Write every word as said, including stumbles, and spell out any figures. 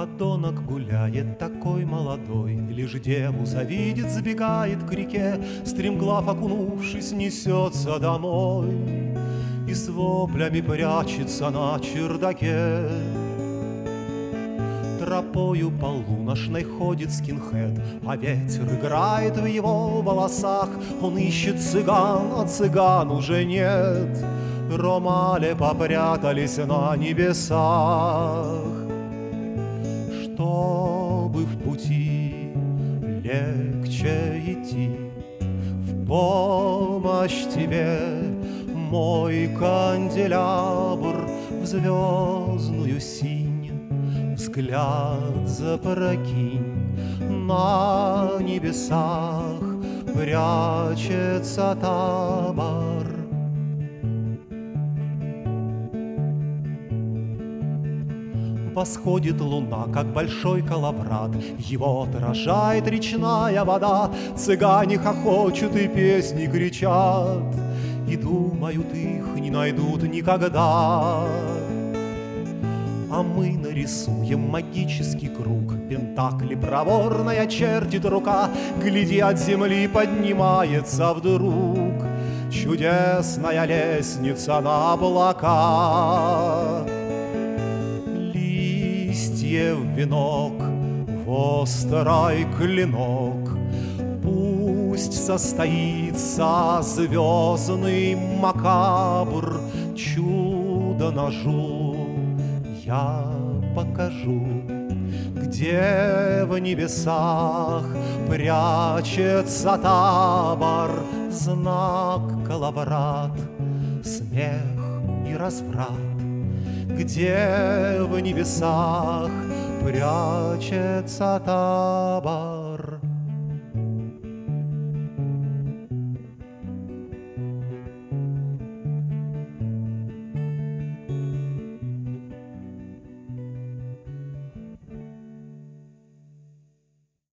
Подонок гуляет такой молодой, лишь деву завидит, сбегает к реке, стремглав окунувшись, несется домой и с воплями прячется на чердаке. Тропою полуношной ходит скинхед, а ветер играет в его волосах. Он ищет цыган, а цыган уже нет, ромали попрятались на небесах. Чтобы в пути легче идти, в помощь тебе, мой канделябр, в звездную синь взгляд запрокинь. На небесах прячется табор. Восходит луна, как большой коловрат, его отражает речная вода. Цыгане хохочут и песни кричат, и думают, их не найдут никогда. А мы нарисуем магический круг, пентакли проворная чертит рука. Гляди, от земли поднимается вдруг чудесная лестница на облака. Листьев венок, вострый клинок, пусть состоится звездный макабр. Чудо ножу я покажу, где в небесах прячется табор. Знак коловрат, смех и разврат, где в небесах прячется табор.